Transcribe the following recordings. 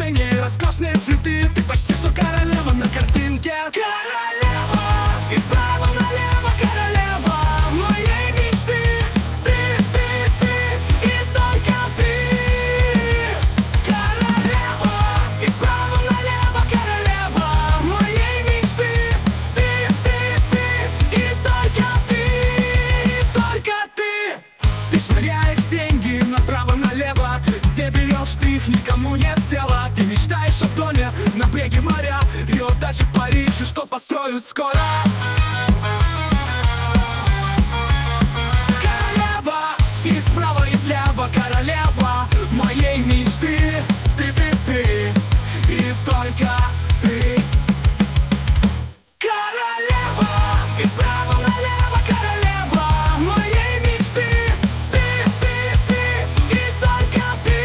сцене роскошные цветы. Ты почти что королева на картинке. Королева, и справа налево королева моей мечты. Ты, и только ты. Королева, и справа налево королева моей мечты. Ты, и только ты. Ты швыряешь деньги направо-налево, где берешь ты их, никому нет дела. Ты мечтаешь о доме на бреге моря и о даче в Париже, что построят скоро. Королева, и справа и слева королева моей мечты. Ты, и только ты. Королева, и справа налево королева моей мечты. Ты, и только ты.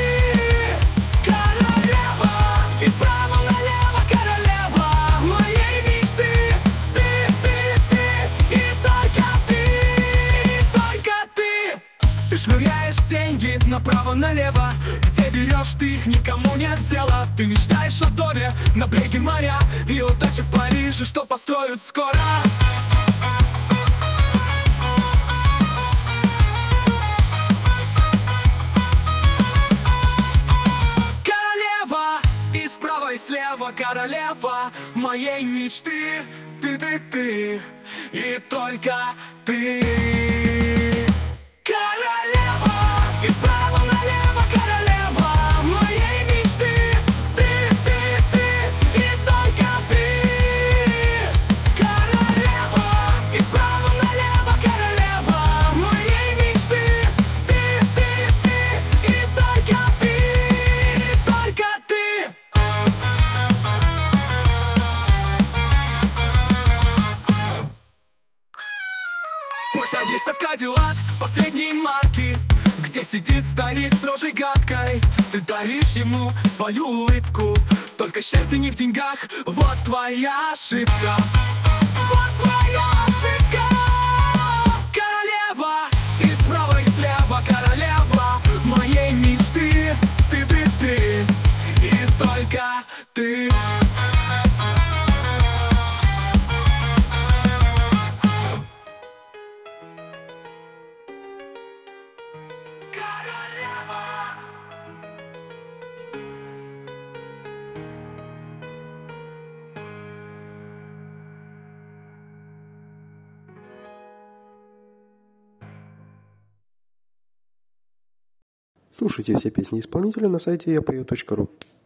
Королева, и справа налево королева моей мечты. Ты, и только ты. Ты швыряешь деньги направо-налево, где берешь ты их, никому нет дела. Ты мечтаешь о доме на бреге моря и о даче в Париже, что построят скоро. Королева, и справа и слева королева моей мечты. Ты, и только ты. Королева, и справа налево королева моей мечты. Ты, и только ты. Королева, и справа налево королева моей мечты. Ты, и только ты. Пусть садишься в Кадиллак последней марки, где сидит старик с рожей гадкой. Ты даришь ему свою улыбку, только счастье не в деньгах. Вот твоя ошибка. Вот твоя ошибка. Королева, и справа и слева королева моей мечты. Ты, и только ты. Слушайте все песни исполнителя на сайте yapою.ru.